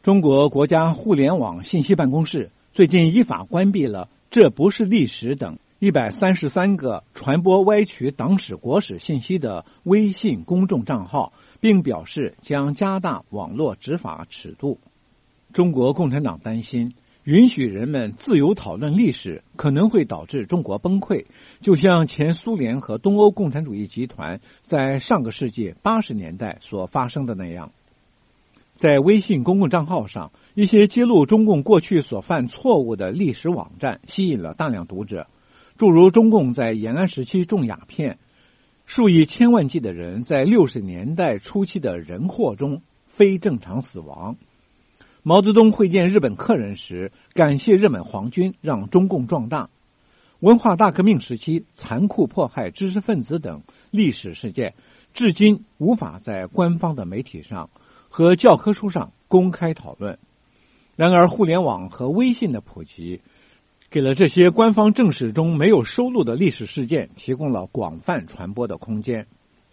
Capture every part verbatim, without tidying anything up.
中国国家互联网信息办公室最近依法关闭了“这不是历史”等一百三十三个传播歪曲党史国史信息的微信公众账号，并表示将加大网络执法尺度。中国共产党担心允许人们自由讨论历史可能会导致中国崩溃，就像前苏联和东欧共产主义集团在上个世纪八十年代所发生的那样。在微信公共账号上，一些揭露中共过去所犯错误的历史网站吸引了大量读者，诸如中共在延安时期种鸦片，数以千万计的人在六十年代初期的人祸中非正常死亡，毛泽东会见日本客人时感谢日本皇军让中共壮大，文化大革命时期残酷迫害知识分子等历史事件至今无法在官方的媒体上和教科书上公开讨论。然而互联网和微信的普及给了这些官方正史中没有收录的历史事件提供了广泛传播的空间。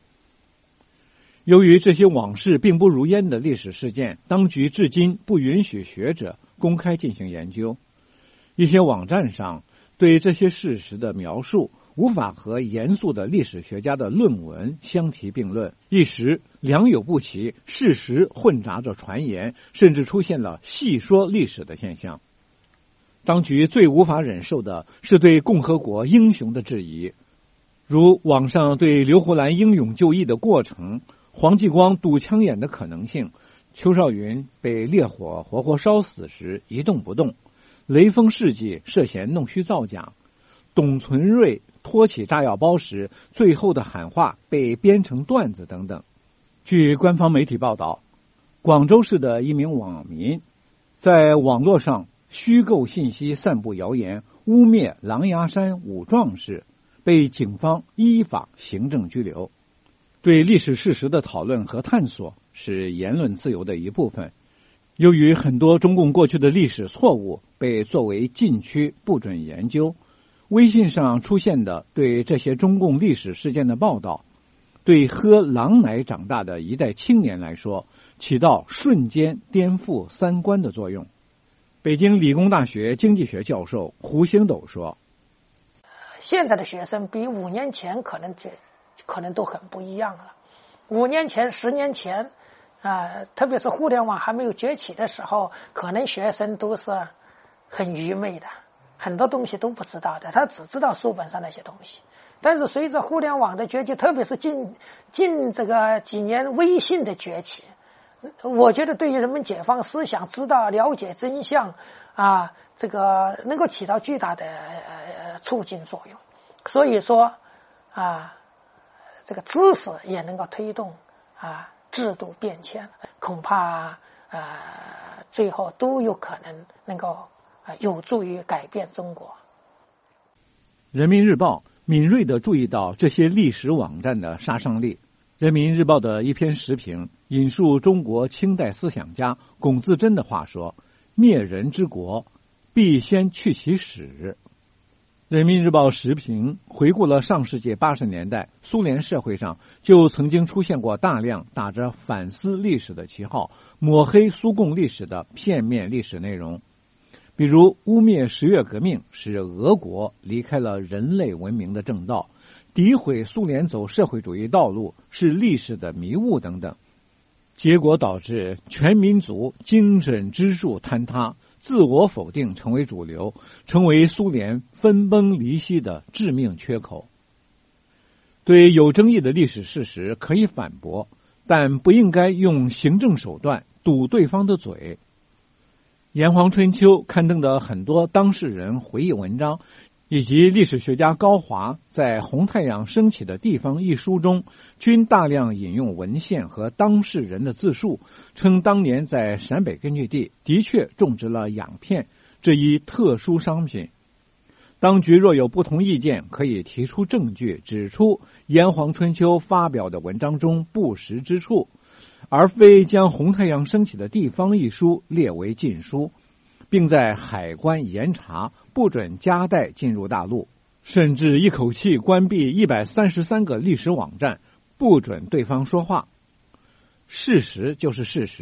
由于这些往事并不如烟的历史事件，当局至今不允许学者公开进行研究。一些网站上对这些事实的描述无法和严肃的历史学家的论文相提并论，一时良莠不齐，事实混杂着传言，甚至出现了戏说历史的现象。当局最无法忍受的是对共和国英雄的质疑，如网上对刘胡兰英勇就义的过程、黄继光堵枪眼的可能性、邱少云被烈火活活烧死时一动不动、雷锋事迹涉嫌弄虚造假、董存瑞托起炸药包时最后的喊话被编成段子等等。据官方媒体报道，广州市的一名网民在网络上虚构信息，散布谣言，污蔑狼牙山五壮士，被警方依法行政拘留。对历史事实的讨论和探索是言论自由的一部分。由于很多中共过去的历史错误被作为禁区不准研究，微信上出现的对这些中共历史事件的报道，对喝狼奶长大的一代青年来说，起到瞬间颠覆三观的作用。北京理工大学经济学教授胡星斗说， 现在的学生比五年前可能就可能都很不一样了。五年前、十年前啊、呃，特别是互联网还没有崛起的时候，可能学生都是很愚昧的，很多东西都不知道的，他只知道书本上那些东西。但是随着互联网的崛起，特别是近近这个几年微信的崛起，我觉得对于人们解放思想、知道了解真相啊，这个能够起到巨大的呃促进作用。所以说啊，这个知识也能够推动啊制度变迁，恐怕呃最后都有可能能够啊有助于改变中国。 人民日报敏锐地注意到这些历史网站的杀伤力。人民日报的一篇时评引述中国清代思想家龚自珍的话说：“灭人之国，必先去其始。”人民日报时评回顾了上世纪八十年代苏联社会上就曾经出现过大量打着反思历史的旗号抹黑苏共历史的片面历史内容，比如污蔑十月革命使俄国离开了人类文明的正道，诋毁苏联走社会主义道路是历史的迷雾等等，结果导致全民族精神支柱坍塌，自我否定成为主流，成为苏联分崩离析的致命缺口。对有争议的历史事实可以反驳，但不应该用行政手段堵对方的嘴。炎黄春秋刊登的很多当事人回忆文章，以及历史学家高华在《红太阳升起的地方》一书中，均大量引用文献和当事人的自述，称当年在陕北根据地的确种植了鸦片这一特殊商品。当局若有不同意见，可以提出证据，指出炎黄春秋发表的文章中不实之处，而非将《红太阳升起的地方》一书列为禁书，并在海关严查，不准夹带进入大陆，甚至一口气关闭一百三十三个历史网站，不准对方说话。事实就是事实，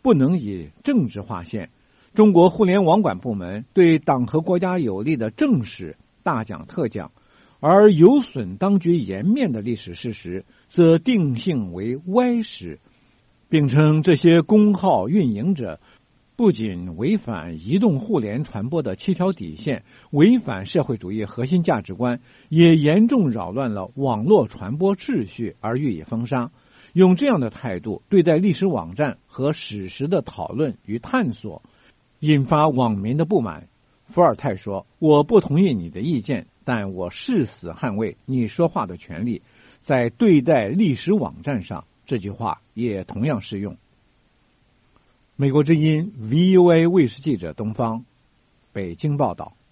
不能以政治划线。中国互联网管部门对党和国家有利的正史大讲特讲，而有损当局颜面的历史事实则定性为歪史，并称这些公号运营者不仅违反移动互联传播的七条底线，违反社会主义核心价值观，也严重扰乱了网络传播秩序而予以封杀。用这样的态度对待历史网站和史实的讨论与探索，引发网民的不满。伏尔泰说：“我不同意你的意见，但我誓死捍卫你说话的权利。”在对待历史网站上，这句话也同样适用。美国之音 V O A 卫视记者东方，北京报道。